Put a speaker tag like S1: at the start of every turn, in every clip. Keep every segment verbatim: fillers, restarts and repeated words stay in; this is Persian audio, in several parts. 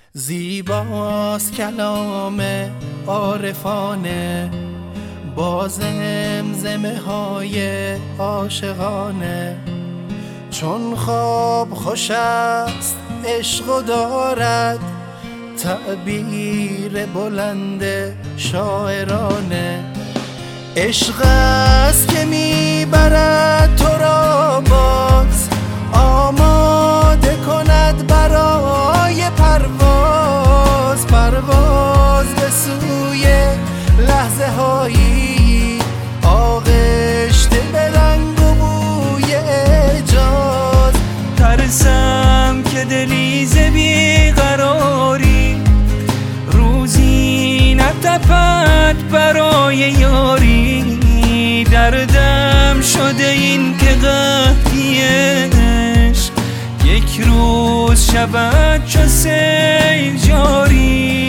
S1: زیباست کلام عارفانه، با زمزمه های عاشقانه. چون خواب خوش است عشق و دارد تعبیر بلند شاعرانه. عشق است که میبرد تو را باز، آماده کند برای پرواز. پرواز به سوی لحظه هایی آغشته به رنگ و بوی اعجاز.
S2: ترسم که دلیز بیقراری روزی نتپد برای یاری. دردم شده این که قحطی عشق یک روز شود چو سیل جاری.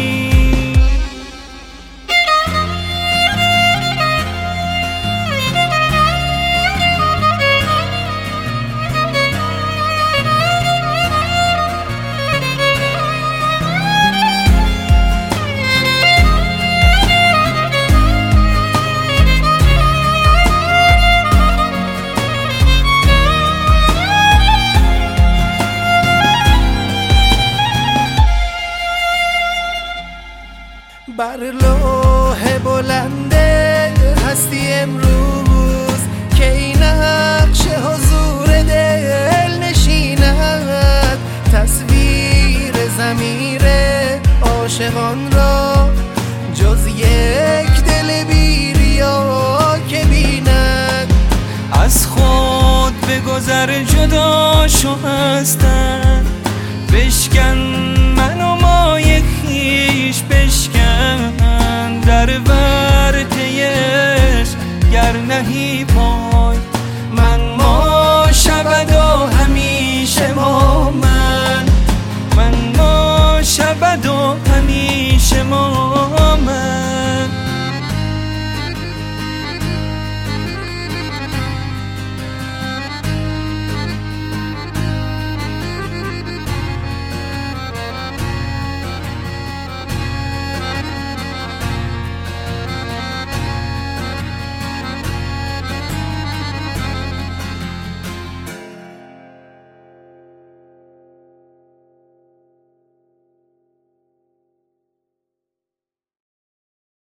S1: بر لوح بلند هستی امروز که این نقش حضور دل نشیند. تصویر ضمیر عاشقان را جز یک دل بی‌ریا که بیند.
S2: از خود به گذر جدا شو هستم،